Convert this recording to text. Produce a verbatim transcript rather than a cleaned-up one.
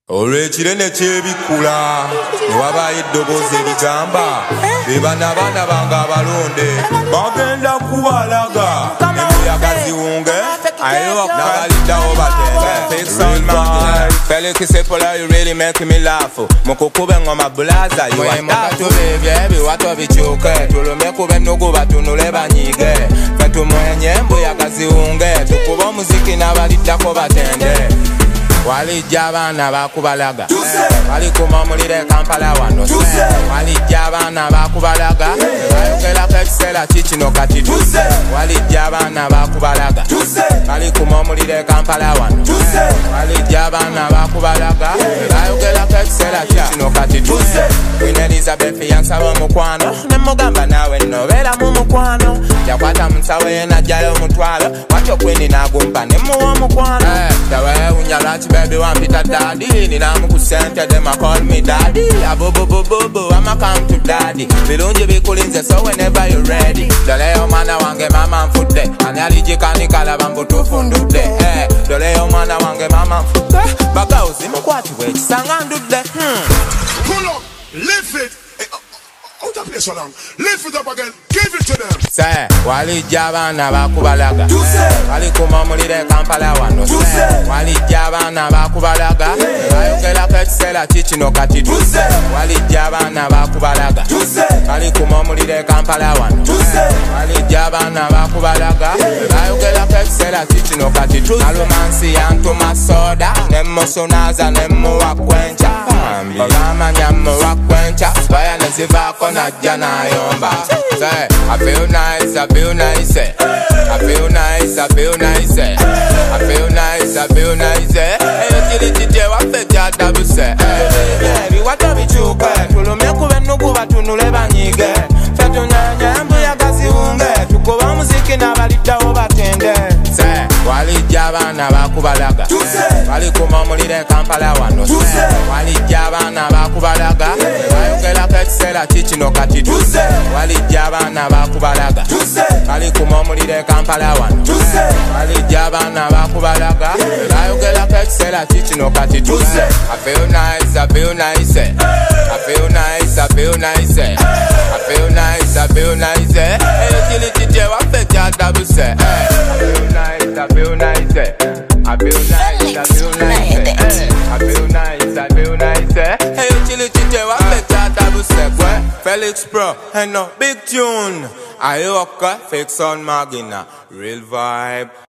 Olw'ekirene ky'ebikula ne wabaayo eddoboozi erigamba be bano abaana bange abalonde bagenda kubalaga embuyaga ziwunge n'abaliddawo batende Felix Sepola, you really make me laugh. Mukukube ngoma bulaza you are tatu bebye biwato bichuke tulume kube nugu batunule banyige fetu mwenye embuyaga ziwunge tukuba omuziki n'abaliddako batende Walijja abaana bakubalaga balikuma mulire Kampala wano walijja abaana bakubalaga bayogerako ekiseera kikino kati walijja abaana bakubalaga balikuma mulire Kampala wano walijja abaana bakubalaga bayogerako ekiseera kikino kati Queen Elizabeth yansaba omukwano nemugamba naawe nnobeera mu mukwano yakwata munsawo ye najjayo omutwalo watyo Queen n'agumba nemuwa omukwano tewewunya lwaki baby wampita daddy ninamu ku sente them a call me daddy abobobobobo I'ma come to daddy birungi bikulinze so whenever you ready doleyo mwana wange mama nfudde ani alijikanikala bambutuufu ndudde eh doleyo mwana wange mama nfudde bagawuzi mukwatibwa ekisanga ndudde Pull up, lift it. How to play so long? Lift it up again, give it to them. Say, walijja abaana bakubalaga balikuma mulire Kampala wano walijja abaana bakubalaga bayogerako ekiseera kikino kati walijja abaana bakubalaga balikuma mulire Kampala wano walijja abaana bakubalaga bayogerako ekiseera kikino kati alumansi yantuma soda nemmusunaza nemmuwa kwenca ogamanya muwa kwenca baya nezivaako najja nayomba Say, I feel nice, I feel nice I feel nice, I feel nice I feel nice, I feel nice Hey, utility je wafete atabuse Baby, wato bichuke Tulume kube nugu batunule banyige Fetu nyanye embuyaga ziwunge Tukuba muziki n'abaliddawo batende Say, walijja abaana bakubalaga balikuma mulire Kampala wano walijja abaana bakubalaga bayogerako ekiseera kikino kati walijja abaana bakubalaga balikuma mulire Kampala wano walijja abaana bakubalaga bayogerako ekiseera kikino kati I feel nice, I feel nice I feel nice, I feel nice I feel nice, I feel nice Hey, utility je wafete atabuse I feel nice, I feel nice I feel nice, I feel nice I feel nice, I feel nice Hey, utility je wafete atabuse Felix Pro, hey no, big tune Ayoka, Fix on Magina, real vibe